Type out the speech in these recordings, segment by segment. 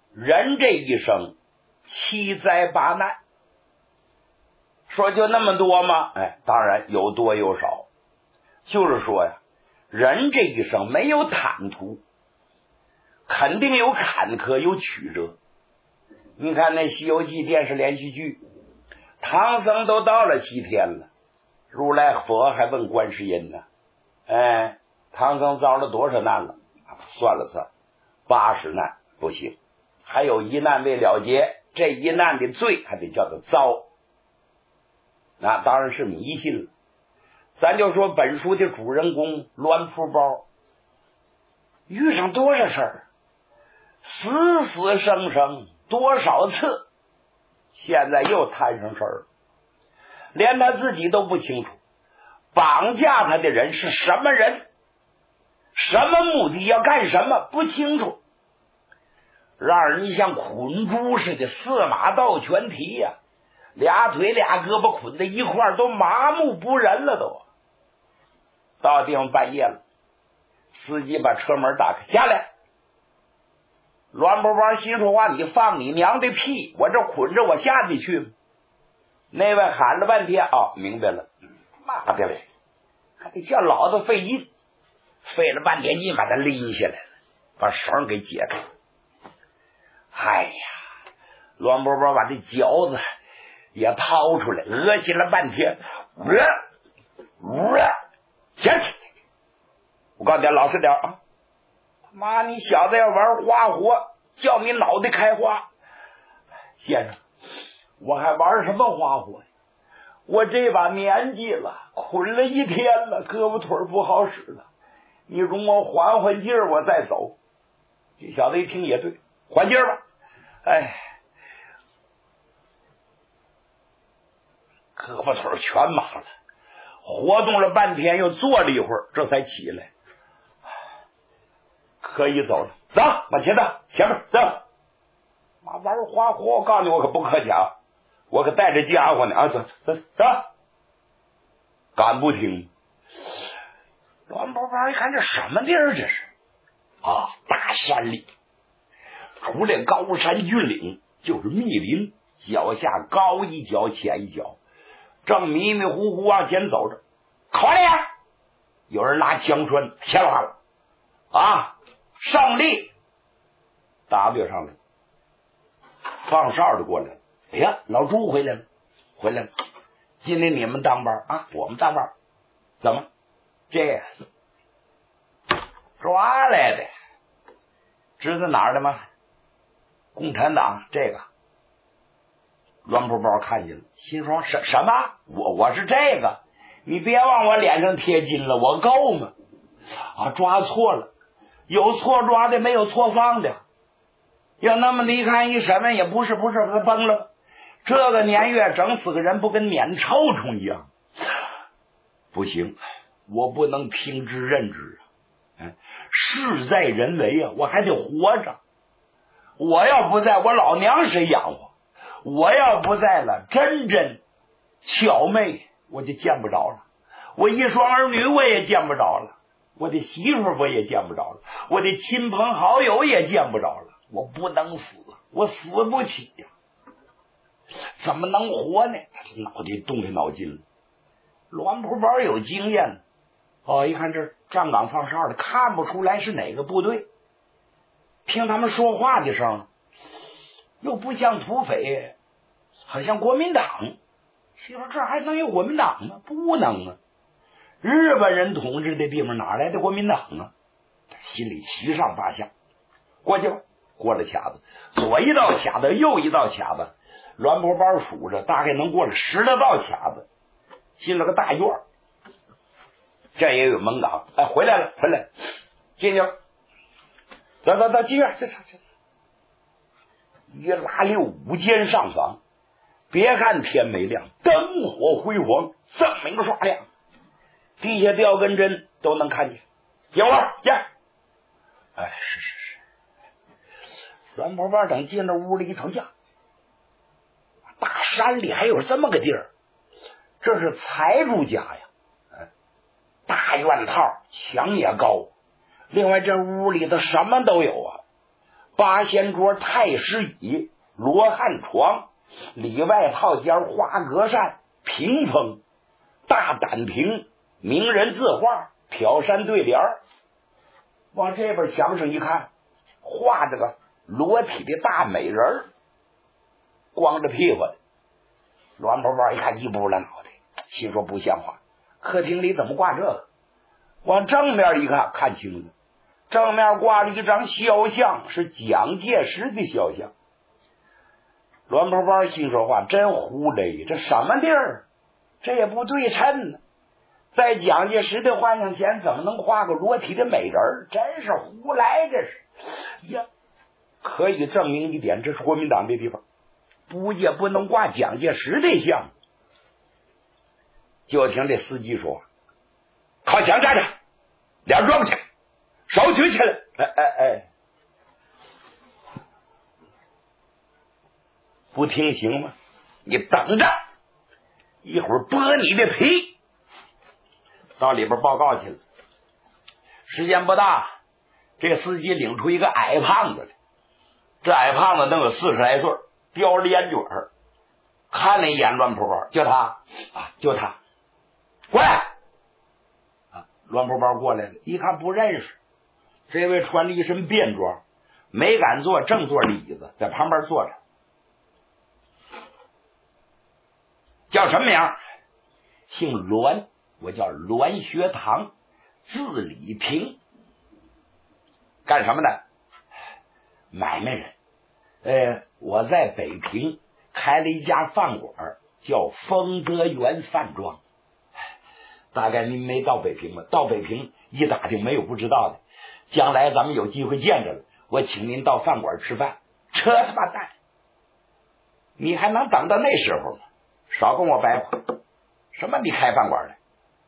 人这一生七灾八难，说就那么多吗？当然有多有少。就是说呀，人这一生没有坦途，肯定有坎坷，有曲折。你看那《西游记》电视连续剧，唐僧都到了西天了，如来佛还问观世音呢，唐僧遭了多少难了？算了算，80难不行，还有一难未了结，这一难的罪还得叫做遭。那当然是迷信了。咱就说本书的主人公栾蒲包，遇上多少事儿，死死生生多少次，现在又摊上事儿了，连他自己都不清楚绑架他的人是什么人，什么目的，要干什么不清楚，让人像捆猪似的，四马倒全蹄呀，俩腿俩胳膊捆在一块儿，都麻木不仁了都。到地方半夜了，司机把车门打开，下来。栾波包心说话，你放你娘的屁，我这捆着我下得去吗？那位喊了半天，明白了，妈的嘞，还得叫老子费劲，费了半天劲把他拎下来了，把绳给解开。哎呀，栾波包把这嚼子也掏出来，恶心了半天，行，我告诉你老实点啊！妈，你小子要玩花活，叫你脑袋开花。先生，我还玩什么花活呀？我这把年纪了，捆了一天了，胳膊腿不好使了，你容我缓缓劲儿，我再走。这小子一听也对，缓劲儿吧。胳膊腿全麻了，活动了半天，又坐了一会儿，这才起来，可以走了。走，往前走，前面走。妈玩花活，我告诉你，我可不客气啊，我可带着家伙呢啊！走，敢不听？栾波包一看，这什么地儿？这是大山里，除了高山峻岭，就是密林，脚下高一脚浅一脚，正迷迷糊糊往前走着。快点！有人拉枪栓，切完了啊！胜利！打不上来，放哨的过来了。哎呀，老朱回来了，今天你们当班啊，我们当班。怎么？这抓来的，知道哪儿的吗？共产党这个。栾蒲包看见了，心说什么？我是这个？你别往我脸上贴金了，我够吗？抓错了，有错抓的，没有错放的。要那么的一看一审问，也不是，他崩了。这个年月整死个人，不跟撵臭虫一样？不行，我不能听之任之事在人为啊，我还得活着。我要不在，我老娘谁养活？我要不在了，真巧妹我就见不着了，我一双儿女我也见不着了，我的媳妇我也见不着了，我的亲朋好友也见不着了。我不能死，我死不起呀，怎么能活呢？他脑袋动开脑筋了。栾蒲包有经验一看这站岗放哨的，看不出来是哪个部队，听他们说话的声又不像土匪，好像国民党。心说这还能有国民党吗？不能啊，日本人统治的地方哪来的国民党啊？心里七上八下。过去吧，过了卡子，左一道卡子，右一道卡子，栾蒲包数着大概能过了10来道卡子，进了个大院，这也有门岗。回来了，进去，走，进院，这一拉6-5间上房，别看天没亮，灯火辉煌，锃明刷亮，地下吊根针都能看见。进屋进。是。栾蒲包等进了屋里一瞅，呀，大山里还有这么个地儿，这是财主家呀！大院套，墙也高，另外这屋里头什么都有八仙桌、太师椅、罗汉床、里外套间、花格扇、屏风、大胆屏、名人字画、挑山对联。往这边墙上一看，画着个裸体的大美人，光着屁股的。栾婆婆一看，一拨了脑袋，心说不像话，客厅里怎么挂这个？往正面一看，看清了，正面挂了一张肖像，是蒋介石的肖像。栾婆婆心说话，真胡来，这什么地儿？这也不对称呢。在蒋介石的幻想前，怎么能画个裸体的美人？真是胡来，这是呀！可以证明一点，这是国民党的地方，也不能挂蒋介石的像。就听这司机说：“靠墙站着，脸转不起来，手举起来。”不听行吗？你等着，一会儿剥你的皮。到里边报告去了。时间不大，这司机领出一个矮胖子来。这矮胖子能有40来岁，叼着烟卷儿，看了一眼栾婆婆，就他啊，就他，过来啊！栾婆婆过来了，一看不认识，这位穿着一身便装，没敢坐正座的椅子，在旁边坐着。叫什么名？姓栾，我叫栾学堂，字礼平。干什么的？买卖人。我在北平开了一家饭馆，叫丰德园饭庄。大概您没到北平吧？到北平一打听，没有不知道的。将来咱们有机会见着了，我请您到饭馆吃饭。扯他妈蛋！你还能等到那时候吗？少跟我白话。什么你开饭馆的？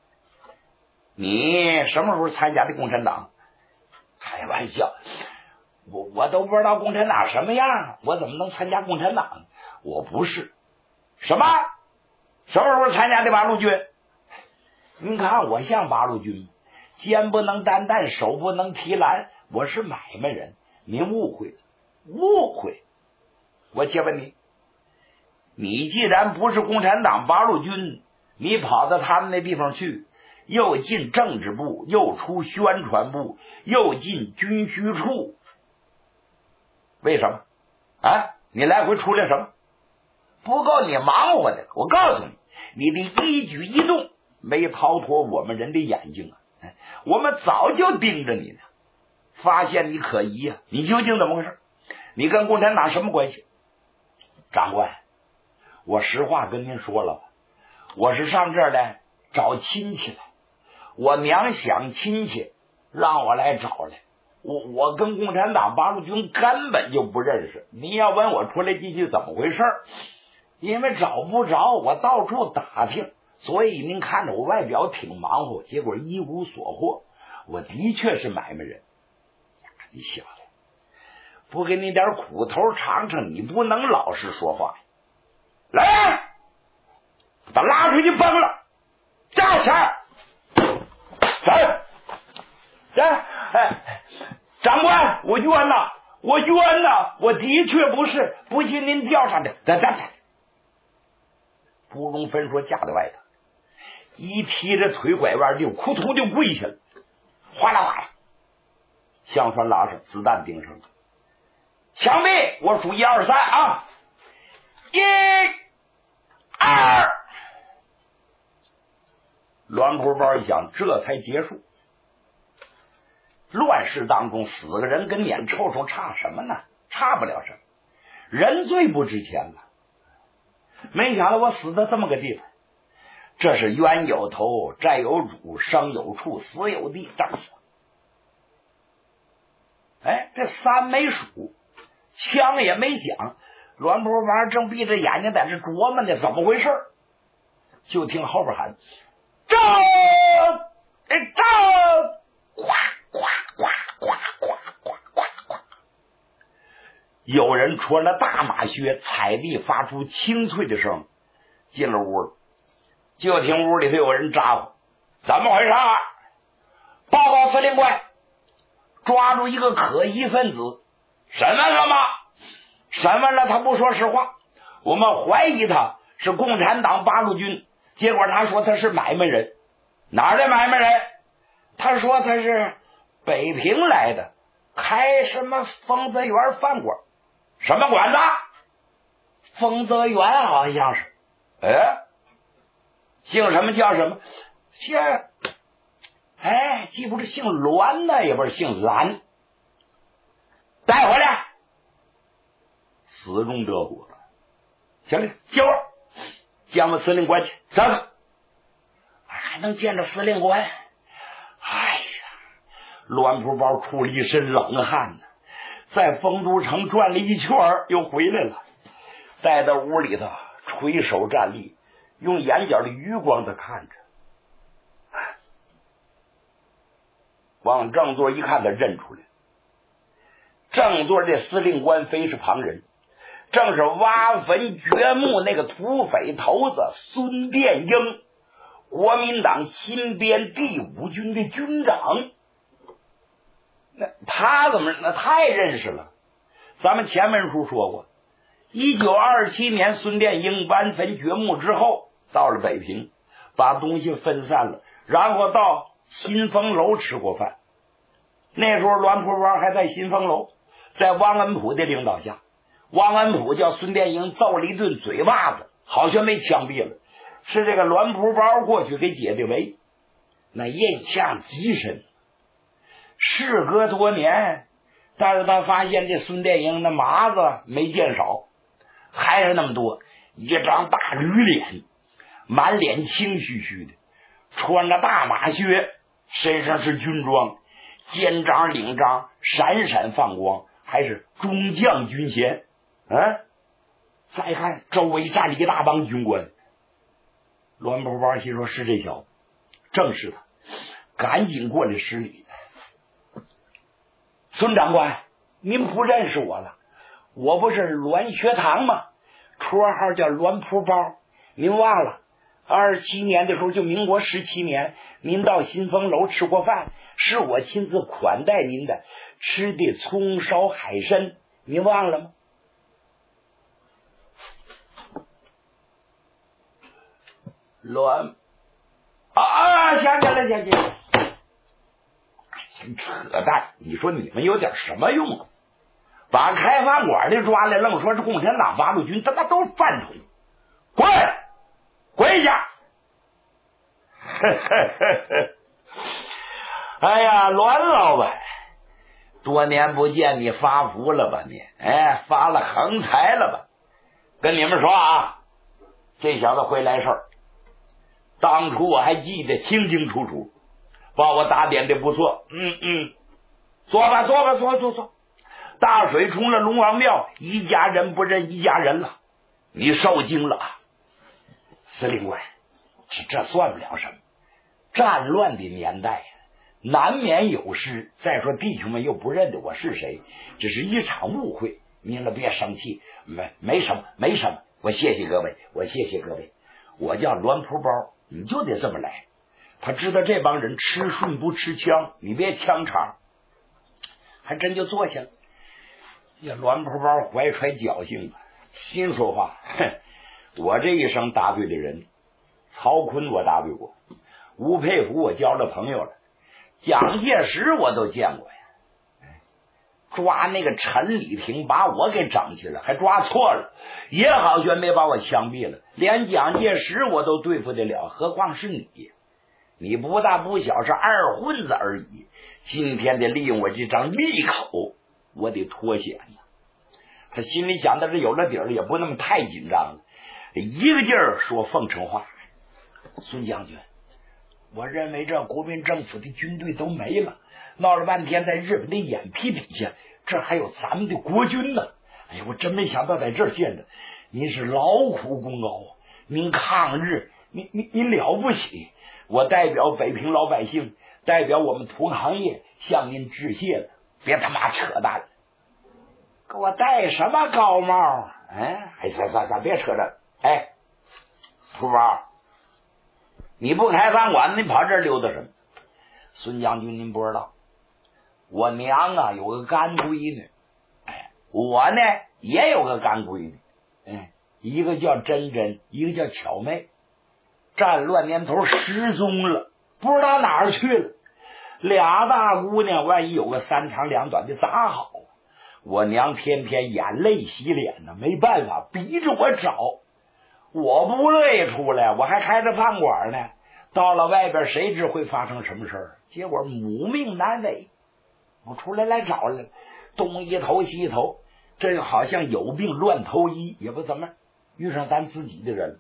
你什么时候参加的共产党？开玩笑，我都不知道共产党什么样，我怎么能参加共产党？我不是。什么？什么时候参加的八路军？您看我像八路军吗？肩不能担担，手不能提篮，我是买卖人。您误会了，误会。我借问你既然不是共产党八路军，你跑到他们那地方去，又进政治部，又出宣传部，又进军需处，为什么啊？你来回出来什么？不够你忙活的。我告诉你，你的一举一动没逃脱我们人的眼睛啊！我们早就盯着你呢，发现你可疑啊！你究竟怎么回事？你跟共产党什么关系？长官，我实话跟您说了吧，我是上这儿来找亲戚来，我娘想亲戚，让我来找来。我跟共产党八路军根本就不认识。您要问我出来进去怎么回事，因为找不着，我到处打听，所以您看着我外表挺忙活，结果一无所获。我的确是买卖人。你小子，不给你点苦头尝尝，你不能老实说话。来，把他拉出去崩了，站起来，长官，我冤呐，我冤呐，我的确不是，不信您调查的。不容分说，架在外头，一踢着腿拐弯就扑通就跪下了，哗啦哗啦，枪栓拉上，子弹顶上，枪毙！我数1、2、3啊！1、2。栾婆包一想，这才结束。乱世当中死个人跟撵臭臭差什么呢？差不了什么，人最不值钱了。没想到我死在这么个地方，这是冤有头，债有主，生有处，死有地，这么说。这3没数，枪也没响，栾婆王正闭着眼睛在这琢磨呢，怎么回事？就听后边喊：“站！站！”呱呱呱呱呱呱呱呱！有人穿了大马靴，踩地发出清脆的声，进了屋了。就听屋里头有人咋呼：“怎么回事？”报告司令官，抓住一个可疑分子， 审问了吗？审问了，他不说实话，我们怀疑他是共产党八路军，结果他说他是买卖人。哪儿的买卖人？他说他是北平来的，开什么丰泽园饭馆。什么馆子？丰泽园好像是。姓什么叫什么？记不住，姓栾呢，也不是姓蓝。带回来，死中得果了。行了，接会儿，将我司令官去，走。还能见着司令官？哎呀，栾普包出了一身冷汗呢，在丰都城转了一圈又回来了，带到屋里头垂手站立，用眼角的余光的看着。往正座一看，他认出来，正座这司令官非是旁人，正是挖坟掘墓那个土匪头子孙殿英，国民党新编第5军的军长。那他怎么那太认识了？咱们前文书说过，1927年孙殿英挖坟掘墓之后，到了北平，把东西分散了，然后到新丰楼吃过饭。那时候栾普包还在新丰楼，在汪恩溥的领导下，汪恩溥叫孙殿英揍了一顿嘴巴子，好像被枪毙了，是这个栾普包过去给解的围，那印象极深。事隔多年，但是他发现这孙殿英的麻子没见少，还是那么多，一张大驴脸，满脸青须须的，穿着大马靴，身上是军装，肩章领章闪闪放光，还是中将军衔。再看周围站着一大帮军官，栾普包心说是这小子，正是他，赶紧过来施礼。孙长官，您不认识我了，我不是栾学堂吗？绰号叫栾普包，您忘了27年的时候，就民国17年，您到新丰楼吃过饭，是我亲自款待您的，吃的葱烧海参，您忘了吗？栾想起来，扯淡！你说你们有点什么用？把开饭馆的抓来，愣说是共产党八路军，他妈都是饭桶！滚下！哎呀，栾老板，多年不见，你发福了吧你？发了横财了吧？跟你们说啊，这小子会来事儿。当初我还记得清清楚楚，把我打点的不错。坐。大水冲了龙王庙，一家人不认一家人了，你受惊了。司令官，这算不了什么，战乱的年代难免有失，再说弟兄们又不认得我是谁，只是一场误会，您了别生气，没什么，我谢谢各位，我叫栾普包，你就得这么来。他知道这帮人吃顺不吃枪，你别枪茬，还真就坐下了。栾普包怀揣侥幸，心说话，我这一生打对的人，曹锟我打对过，吴佩孚我交了朋友了，蒋介石我都见过呀。抓那个陈礼平把我给整去了，还抓错了，也好悬没把我枪毙了。连蒋介石我都对付得了，何况是你？你不大不小是二混子而已，今天得利用我这张利口，我得脱险了。他心里想的是有了底儿，也不那么太紧张了，一个劲儿说奉承话。孙将军，我认为这国民政府的军队都没了，闹了半天在日本的眼皮底下，这还有咱们的国军呢。哎呀，我真没想到在这儿见着您，是劳苦功高啊！您抗日，您了不起！我代表北平老百姓，代表我们同行业向您致谢了。别他妈扯淡了，给我戴什么高帽？咱别扯了。普包，你不开饭馆，你跑这儿溜达什么？孙将军，您不知道，我娘啊有个干闺女， 我呢也有个干闺女，一个叫珍珍，一个叫巧妹，战乱年头失踪了，不知道哪儿去了。俩大姑娘万一有个三长两短的咋好？我娘天天眼泪洗脸呢，没办法逼着我找。我不乐意出来，我还开着饭馆呢，到了外边谁知会发生什么事儿？结果母命难违，我出来找了，东一头西一头，这好像有病乱投医，也不怎么遇上咱自己的人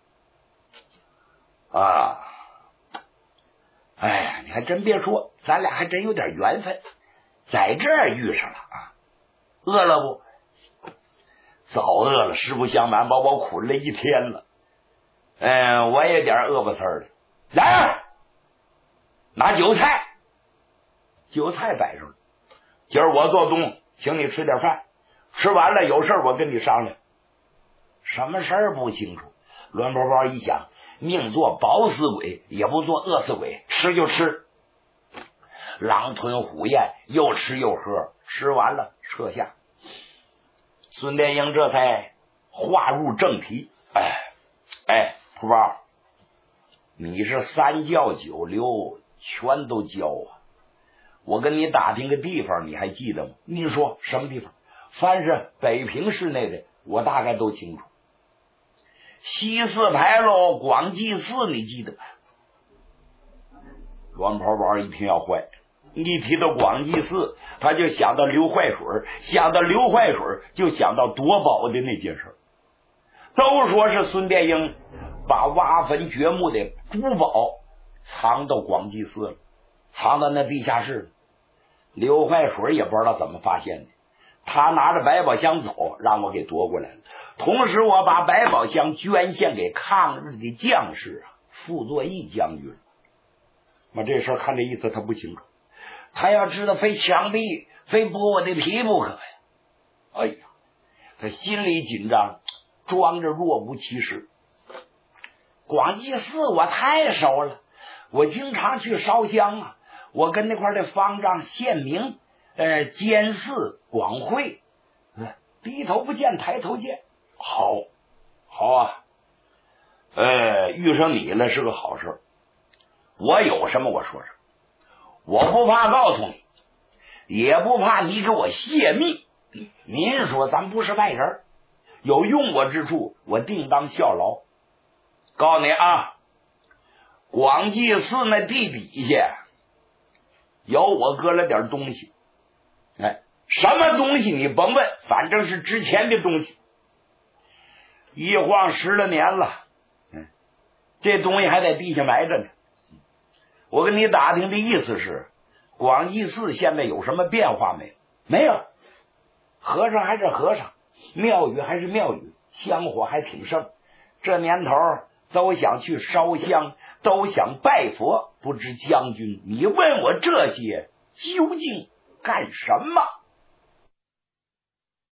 啊！哎呀，你还真别说，咱俩还真有点缘分，在这儿遇上了啊！饿了不？早饿了，实不相瞒，把我捆了一天了。我也点饿不死的。来，拿酒菜，酒菜摆上了。今儿我做东，请你吃点饭，吃完了有事我跟你商量。什么事儿不清楚？栾包包一想，宁做饱死鬼，也不做饿死鬼，吃就吃。狼吞虎咽，又吃又喝，吃完了撤下。孙殿英这才话入正题。蒲包，你是三教九流全都教啊！我跟你打听个地方，你还记得吗？你说什么地方？凡是北平市内的，我大概都清楚。西四牌楼广济寺，你记得吧？栾泡泡一听要坏，一提到广济寺，他就想到刘坏水，想到刘坏水，就想到夺宝的那件事。都说是孙殿英把挖坟掘墓的珠宝藏到广济寺了，藏到那地下室了。刘坏水也不知道怎么发现的，他拿着百宝箱走，让我给夺过来了。同时我把百宝箱捐献给抗日的将士傅作义将军。那这事看这意思他不清楚，他要知道非枪毙非剥我的皮不可呀。哎呀，他心里紧张，装着若无其事。广济寺我太熟了，我经常去烧香啊，我跟那块的方丈宪明监寺广会，低头不见抬头见。好啊，遇上你了是个好事。我有什么我说什么，我不怕告诉你，也不怕你给我泄密。您说咱不是外人，有用我之处，我定当效劳。告诉你啊，广济寺那地底下有我搁了点东西，什么东西你甭问，反正是值钱的东西。一晃10来年了，这东西还在地下埋着呢。我跟你打听的意思是，广济寺现在有什么变化没有？没有，和尚还是和尚，庙宇还是庙宇，香火还挺盛。这年头都想去烧香，都想拜佛。不知将军，你问我这些究竟干什么？